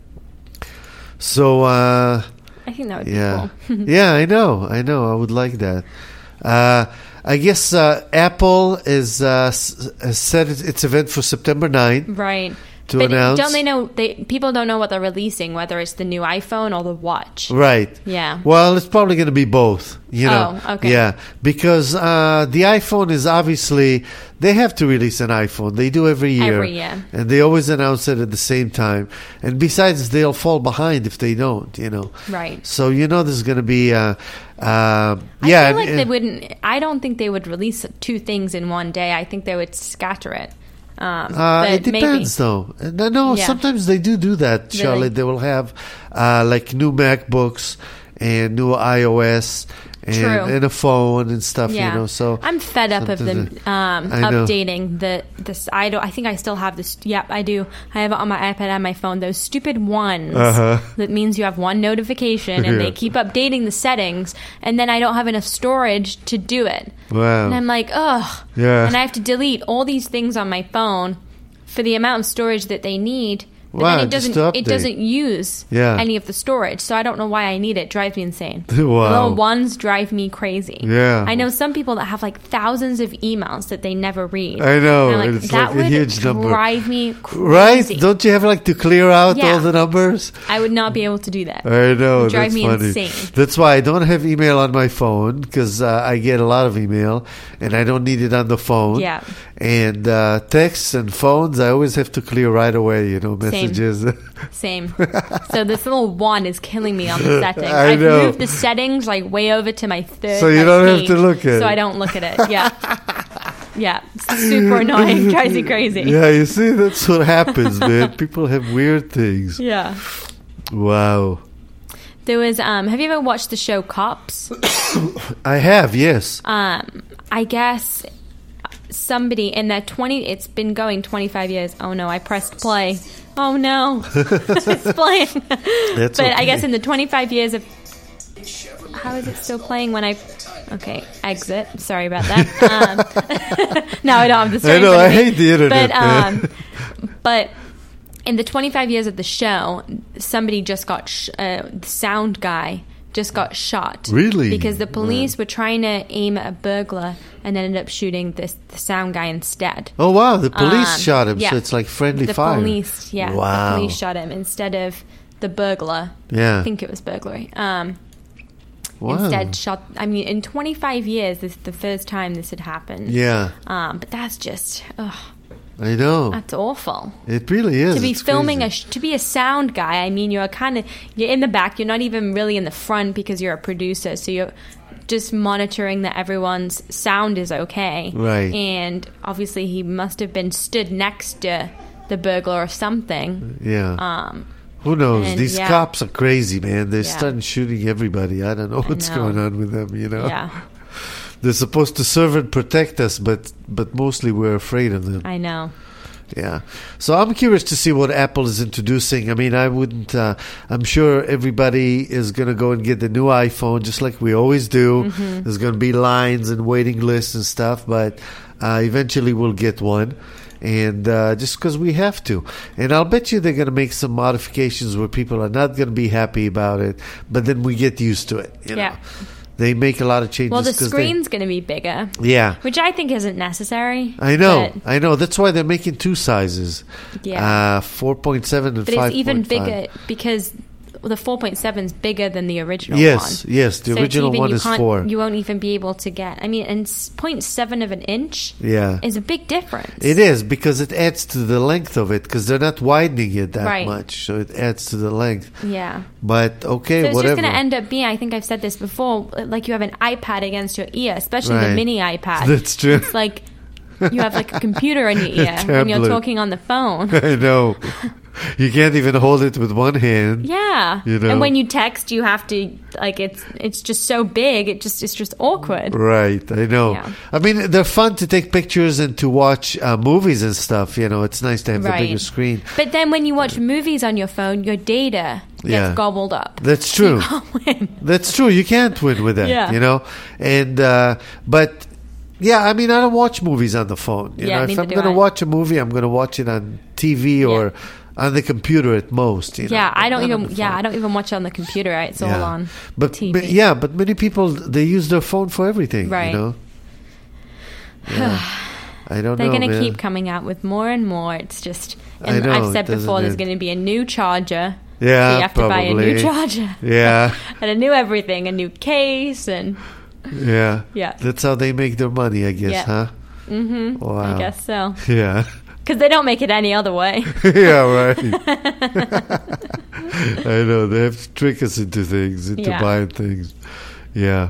Speaker 3: So,
Speaker 4: I think that would
Speaker 3: yeah.
Speaker 4: be cool.
Speaker 3: Yeah, I know. I would like that. I guess Apple has set its event for September 9th.
Speaker 4: Right.
Speaker 3: To
Speaker 4: but
Speaker 3: announce.
Speaker 4: don't they know? People don't know what they're releasing, whether it's the new iPhone or the watch.
Speaker 3: Right.
Speaker 4: Yeah.
Speaker 3: Well, it's probably going to be both.
Speaker 4: Oh, okay.
Speaker 3: Yeah, because the iPhone is obviously they have to release an iPhone. They do every year.
Speaker 4: Every year.
Speaker 3: And they always announce it at the same time. And besides, they'll fall behind if they don't.
Speaker 4: Right.
Speaker 3: So there's going to be.
Speaker 4: I
Speaker 3: yeah.
Speaker 4: feel like they wouldn't. I don't think they would release 2 things in one day. I think they would scatter it. But
Speaker 3: it depends, though. No,
Speaker 4: Yeah.
Speaker 3: sometimes they do that,
Speaker 4: Really?
Speaker 3: Charlotte. They will have like new MacBooks and new iOS
Speaker 4: True.
Speaker 3: and a phone and stuff.
Speaker 4: Yeah.
Speaker 3: So
Speaker 4: I'm fed up of them
Speaker 3: I know.
Speaker 4: updating this. I think I still have this. Yep, I do. I have it on my iPad and my phone. Those stupid ones. That means you have one notification, and they keep updating the settings, and then I don't have enough storage to do it.
Speaker 3: Wow.
Speaker 4: And I'm like, ugh.
Speaker 3: Yeah.
Speaker 4: And I have to delete all these things on my phone for the amount of storage that they need. But
Speaker 3: Wow,
Speaker 4: then
Speaker 3: just to
Speaker 4: it
Speaker 3: update.
Speaker 4: doesn't use
Speaker 3: Yeah.
Speaker 4: any of the storage, so I don't know why I need it. Drives me insane.
Speaker 3: Wow.
Speaker 4: The little ones drive me crazy.
Speaker 3: Yeah.
Speaker 4: I know some people that have like thousands of emails that they never read.
Speaker 3: I know,
Speaker 4: And I'm
Speaker 3: and it's
Speaker 4: that
Speaker 3: like a
Speaker 4: would
Speaker 3: huge number.
Speaker 4: drive me
Speaker 3: Right?
Speaker 4: crazy.
Speaker 3: Don't you have like to clear out
Speaker 4: Yeah.
Speaker 3: all the numbers?
Speaker 4: I would not be able to do that.
Speaker 3: I know.
Speaker 4: It would drive
Speaker 3: that's
Speaker 4: me
Speaker 3: funny.
Speaker 4: insane.
Speaker 3: That's why I don't have email on my phone because I get a lot of email and I don't need it on the phone.
Speaker 4: Yeah.
Speaker 3: And texts and phones, I always have to clear right away. Messages.
Speaker 4: Same. So this little one is killing me on the settings.
Speaker 3: I
Speaker 4: I've
Speaker 3: know.
Speaker 4: moved the settings like way over to my third.
Speaker 3: So you
Speaker 4: like,
Speaker 3: don't have
Speaker 4: page,
Speaker 3: to look at it.
Speaker 4: So I don't look at it. Yeah. Yeah. It's super annoying. Drives me crazy.
Speaker 3: Yeah, you see, that's what happens, man. People have weird things.
Speaker 4: Yeah.
Speaker 3: Wow.
Speaker 4: There was. Have you ever watched the show Cops?
Speaker 3: I have, yes.
Speaker 4: I guess somebody in that 20. It's been going 25 years. Oh no! I pressed play. Oh no! It's playing.
Speaker 3: That's
Speaker 4: But I
Speaker 3: okay.
Speaker 4: guess in the 25 years of. How is it still playing when I? Okay, exit. Sorry about that. No, I don't have the story.
Speaker 3: I know,
Speaker 4: in front
Speaker 3: I
Speaker 4: of me.
Speaker 3: hate the internet, man.
Speaker 4: But in the 25 years of the show, somebody just got the sound guy just got shot.
Speaker 3: Really?
Speaker 4: Because the police were trying to aim at a burglar and ended up shooting the sound guy instead.
Speaker 3: Oh, wow. The police shot him,
Speaker 4: yeah.
Speaker 3: so it's like friendly
Speaker 4: The
Speaker 3: fire.
Speaker 4: police, yeah.
Speaker 3: Wow.
Speaker 4: The police shot him instead of the burglar.
Speaker 3: Yeah.
Speaker 4: I think it was burglary.
Speaker 3: Wow.
Speaker 4: Instead shot. I mean, in 25 years, this is the first time this had happened.
Speaker 3: Yeah,
Speaker 4: But that's just,
Speaker 3: I know.
Speaker 4: that's awful.
Speaker 3: It really is.
Speaker 4: To be
Speaker 3: It's
Speaker 4: filming
Speaker 3: crazy.
Speaker 4: to be a sound guy, I mean, you're in the back. You're not even really in the front because you're a producer. So you're just monitoring that everyone's sound is okay.
Speaker 3: Right.
Speaker 4: And obviously he must have been stood next to the burglar or something.
Speaker 3: Yeah. Who knows?
Speaker 4: and,
Speaker 3: These
Speaker 4: yeah.
Speaker 3: cops are crazy, man. They're
Speaker 4: Yeah.
Speaker 3: starting shooting everybody. I don't know what's
Speaker 4: know.
Speaker 3: going on with them, you know?
Speaker 4: Yeah,
Speaker 3: They're supposed to serve and protect us, but mostly we're afraid of them.
Speaker 4: I know.
Speaker 3: Yeah. So I'm curious to see what Apple is introducing. I mean, I wouldn't, I'm sure everybody is going to go and get the new iPhone just like we always do.
Speaker 4: Mm-hmm.
Speaker 3: There's going to be lines and waiting lists and stuff, but eventually we'll get one. And just because we have to. And I'll bet you they're going to make some modifications where people are not going to be happy about it, but then we get used to it. You
Speaker 4: Yeah.
Speaker 3: know? They make a lot of changes.
Speaker 4: Well, the
Speaker 3: 'cause
Speaker 4: screen's going to be bigger,
Speaker 3: yeah.
Speaker 4: which I think isn't necessary.
Speaker 3: I know.
Speaker 4: but-
Speaker 3: I know. That's why they're making two sizes.
Speaker 4: Yeah.
Speaker 3: 4.7 and
Speaker 4: But
Speaker 3: 5.5.
Speaker 4: it's even bigger because the 4.7 is bigger than the original
Speaker 3: Yes,
Speaker 4: one.
Speaker 3: yes. The
Speaker 4: So it's
Speaker 3: original
Speaker 4: even-
Speaker 3: one
Speaker 4: you
Speaker 3: is
Speaker 4: can't-
Speaker 3: 4.
Speaker 4: You won't even be able to get. I mean, and 0.7 of an inch
Speaker 3: Yeah.
Speaker 4: is a big difference.
Speaker 3: It is because it adds to the length of it because they're not widening it that
Speaker 4: Right.
Speaker 3: much. So it adds to the length.
Speaker 4: Yeah.
Speaker 3: But okay,
Speaker 4: So it's
Speaker 3: whatever.
Speaker 4: just going to end up being, I think I've said this before, like you have an iPad against your ear, especially the
Speaker 3: Right.
Speaker 4: mini iPad.
Speaker 3: That's true.
Speaker 4: It's like you have like a computer in your ear when you're
Speaker 3: tablet.
Speaker 4: talking on the phone.
Speaker 3: I know. You can't even hold it with one hand.
Speaker 4: Yeah.
Speaker 3: You know.
Speaker 4: And when you text, you have to, like, it's just so big, it's just awkward.
Speaker 3: Right, I know.
Speaker 4: Yeah.
Speaker 3: I mean, they're fun to take pictures and to watch movies and stuff. You know, it's nice to have the bigger screen.
Speaker 4: But then when you watch movies on your phone, your data gets
Speaker 3: Yeah.
Speaker 4: gobbled up.
Speaker 3: That's true.
Speaker 4: You can't win.
Speaker 3: That's true. You can't win with that.
Speaker 4: Yeah.
Speaker 3: You know, and but yeah, I mean, I don't watch movies on the phone. You
Speaker 4: Yeah,
Speaker 3: know, if
Speaker 4: neither
Speaker 3: I'm
Speaker 4: do
Speaker 3: going to
Speaker 4: I.
Speaker 3: watch a movie, I'm going to watch it on TV or on the computer at most. You know,
Speaker 4: Yeah, I
Speaker 3: but
Speaker 4: don't
Speaker 3: not on
Speaker 4: even.
Speaker 3: the
Speaker 4: Yeah,
Speaker 3: phone.
Speaker 4: I don't even watch it on the computer. It's all on
Speaker 3: but,
Speaker 4: TV.
Speaker 3: but many people they use their phone for everything.
Speaker 4: Right.
Speaker 3: You know. Yeah. I don't
Speaker 4: They're
Speaker 3: know.
Speaker 4: going to
Speaker 3: man.
Speaker 4: keep coming out with more and more. It's just.
Speaker 3: I
Speaker 4: And
Speaker 3: know,
Speaker 4: I've said
Speaker 3: it doesn't
Speaker 4: before, there's
Speaker 3: end.
Speaker 4: going to be a new charger.
Speaker 3: Yeah,
Speaker 4: So you have to buy a new
Speaker 3: probably.
Speaker 4: charger.
Speaker 3: Yeah.
Speaker 4: And a new everything, a new case, and
Speaker 3: Yeah.
Speaker 4: Yeah.
Speaker 3: That's how they make their money, I guess,
Speaker 4: Yeah.
Speaker 3: huh? Mm-hmm. Wow.
Speaker 4: I guess so.
Speaker 3: Yeah.
Speaker 4: Because they don't make it any other way.
Speaker 3: Yeah, right. I know. They have to trick us into things, into
Speaker 4: Yeah.
Speaker 3: buying things. Yeah.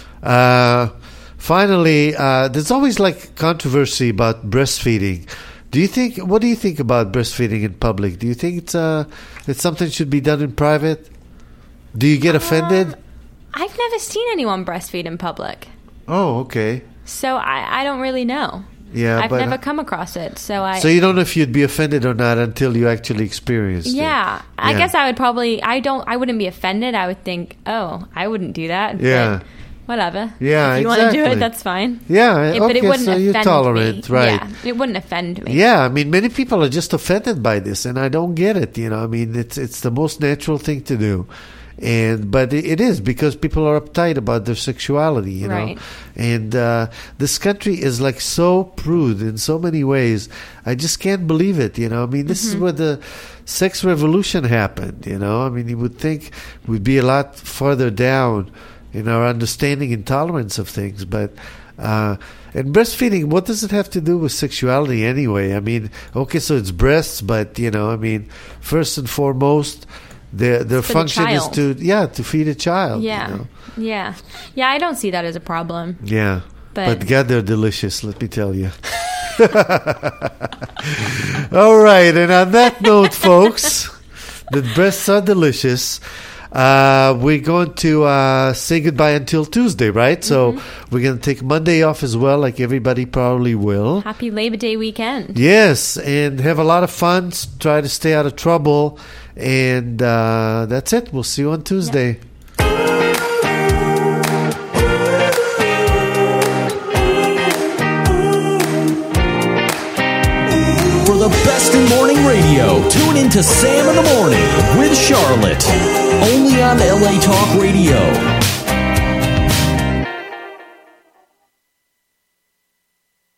Speaker 3: Finally, there's always like controversy about breastfeeding. What do you think about breastfeeding in public? Do you think it's something that should be done in private? Do you get offended?
Speaker 4: I've never seen anyone breastfeed in public.
Speaker 3: Oh, okay.
Speaker 4: So I don't really know.
Speaker 3: Yeah,
Speaker 4: I've
Speaker 3: but
Speaker 4: never come across it. So
Speaker 3: you don't know if you'd be offended or not until you actually experienced it.
Speaker 4: Yeah. I
Speaker 3: Yeah.
Speaker 4: guess I would probably I wouldn't be offended. I would think, "Oh, I wouldn't do that."
Speaker 3: Yeah.
Speaker 4: But whatever.
Speaker 3: Yeah,
Speaker 4: If you want to do
Speaker 3: exactly.
Speaker 4: it, that's fine.
Speaker 3: Yeah,
Speaker 4: But it
Speaker 3: okay,
Speaker 4: wouldn't
Speaker 3: so
Speaker 4: offend
Speaker 3: you're tolerant,
Speaker 4: me.
Speaker 3: right?
Speaker 4: Yeah, it wouldn't offend me.
Speaker 3: Yeah, I mean, many people are just offended by this, and I don't get it. You know, I mean, it's the most natural thing to do, but it is because people are uptight about their sexuality. You
Speaker 4: Right.
Speaker 3: know, and this country is like so prude in so many ways. I just can't believe it. You know, I mean, this is where the sex revolution happened. You know, I mean, you would think we'd be a lot farther down in our understanding and tolerance of things, but and breastfeeding, what does it have to do with sexuality anyway? I mean, okay, so it's breasts, but you know, I mean, first and foremost, their
Speaker 4: for the
Speaker 3: function is
Speaker 4: child.
Speaker 3: to feed a child.
Speaker 4: Yeah.
Speaker 3: You know?
Speaker 4: Yeah. I don't see that as a problem.
Speaker 3: Yeah.
Speaker 4: But-
Speaker 3: God, they're delicious, let me tell you. All right, and on that note, folks, the breasts are delicious. We're going to say goodbye until Tuesday, right? So we're going to take Monday off as well, like everybody probably will.
Speaker 4: Happy Labor Day weekend.
Speaker 3: Yes, and have a lot of fun. Try to stay out of trouble. And that's it. We'll see you on Tuesday.
Speaker 2: For the best in morning radio, tune in to Sam in the Morning with Charlotte. Only on LA Talk Radio.